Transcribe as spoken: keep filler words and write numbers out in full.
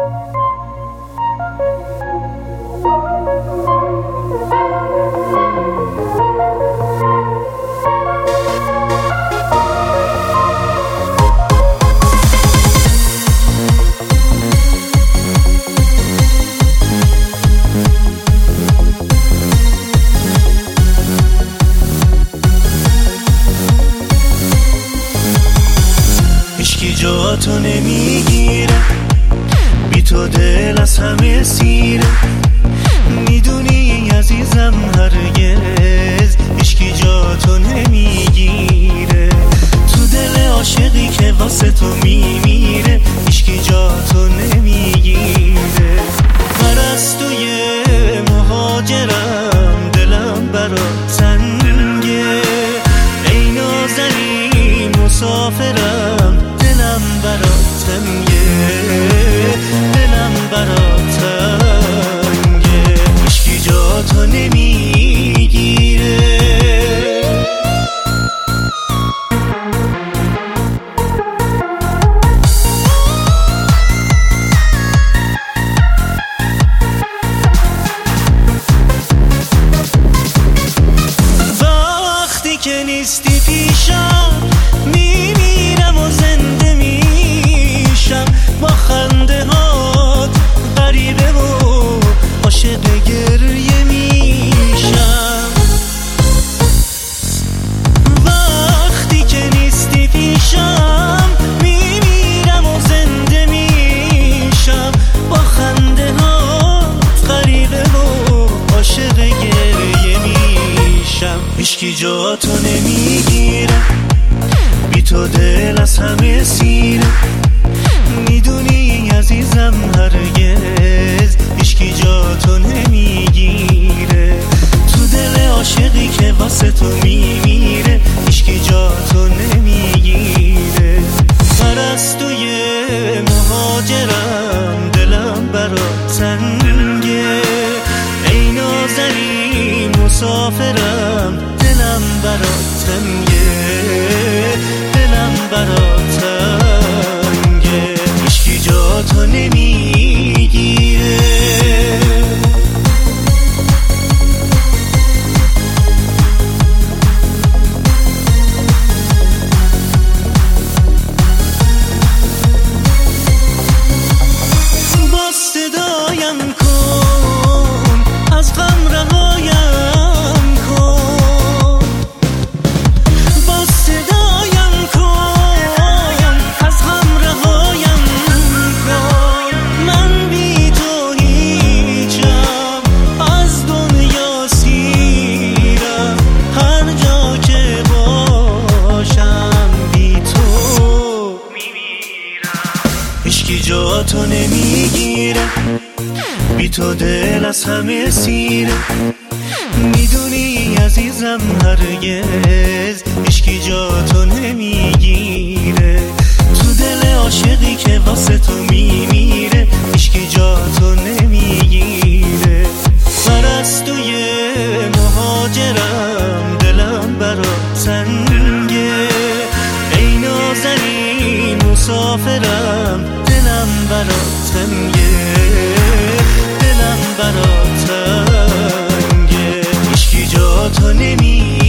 هیچکی جاتو نمیگیره، بی تو دل از همه سیره. میدونی عزیزم هرگز هیچکی جاتو نمیگیره. تو دل عاشقی که واسه تو میمیره هیچکی جاتو نمیگیره. پرستوی مهاجرم، دلم برات تنگه. ای نازنین مسافرم، دلم برات تنگه، دلم برات تنگه. هیچکی جاتو نمیگیره. وقتی که نیستی پیشم میمیرم و زنده میشم. با خنده هات غریبه و عاشق گریه میشم. وقتی که نیستی پیشم میمیرم و زنده میشم. با خنده هات غریبه و عاشق گریه میشم. هیچکی جاتو نمیگیره، بی تو دل از همه سیره. میدونی عزیزم هرگز هیچکی جاتو نمیگیره. تو دل عاشقی که واسه تو میمیره هیچکی جاتو نمیگیره. پرستوی مهاجرم، دلم برات تنگه. ای نازنین مسافرم، دلم برات تنگه، دلم برات تنگه. هیچکی جاتو نمیگیره. با صدایم کن از غم رهایم کن. با صدایم کن از غم رهایم کن. من بی تو هیچم، از دنیا سیرم. هر جا که باشم بی تو میمیرم. هیچکی جاتو نمیگیره، بی تو دل از همه سیره. میدونی عزیزم هرگز هیچکی جاتو نمیگیره. تو دل عاشقی که واسه تو میمیره هیچکی جاتو نمیگیره. پرستوی مهاجرم، دلم برات تنگه. ای نازنین مسافرم، دلم برات تنگه، دلم برات تنگه. هیچکی جاتو نمیگیره.